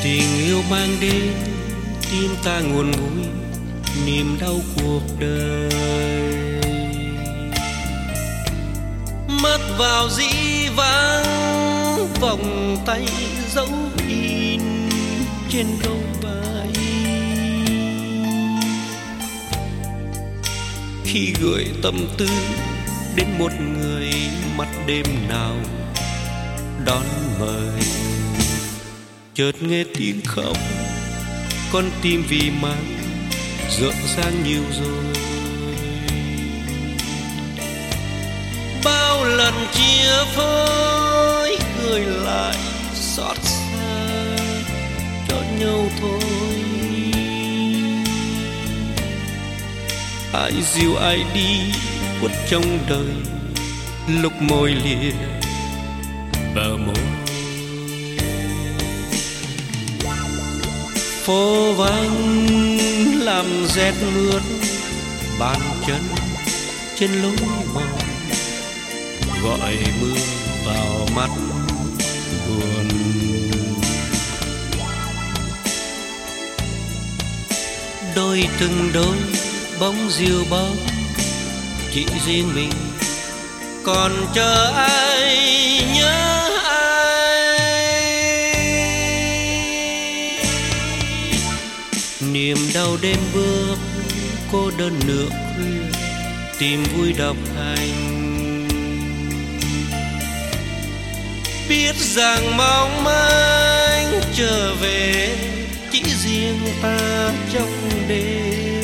Tình yêu mang đến tim ta nguồn ngùi niềm đau cuộc đời, mất vào dĩ vãng vòng tay dấu in trên đôi vai. Khi gửi tâm tư đến một người mắt đêm nào đón mời, chợt nghe tiếng khóc con tim vì mang rộn ràng nhiều rồi. Bao lần chia phôi người lại xót xa cho nhau thôi. Ai dìu ai đi khuất trong đời, lúc môi lìa bờ môi. Phố vắng làm rét mướt bàn chân trên lối mòn, gọi mưa vào mắt buồn. Đôi từng đôi bóng diều bóng, chỉ riêng mình còn chờ ai nhớ ai. Niềm đau đêm bước cô đơn nửa khuya, tìm vui độc hành. Biết rằng mong manh trở về chỉ riêng ta trong đêm.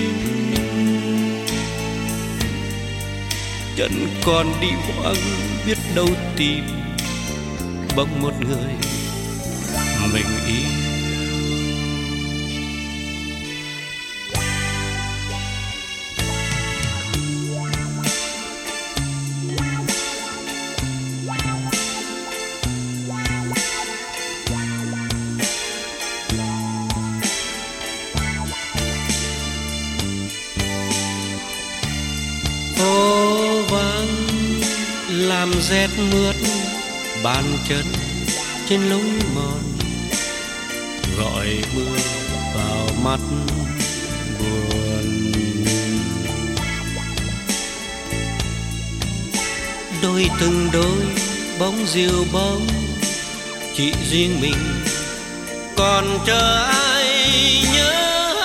Chẳng còn đi hoang biết đâu tìm bỗng một người mình yêu. Phố vắng làm rét mướt bàn chân trên lối mòn, gọi mưa vào mắt buồn. Đôi từng đôi bóng diều bóng, chỉ riêng mình còn chờ ai nhớ.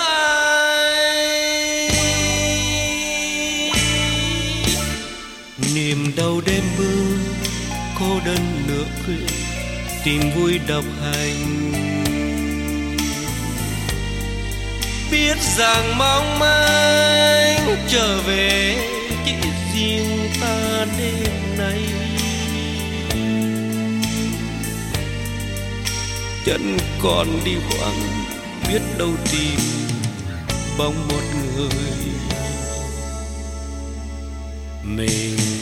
Niềm đau đêm mưa cô đơn nửa khuya, tìm vui độc hành. Biết rằng mong manh trở về chỉ riêng ta đêm nay. Chẳng còn đi hoang biết đâu tìm bóng một người mình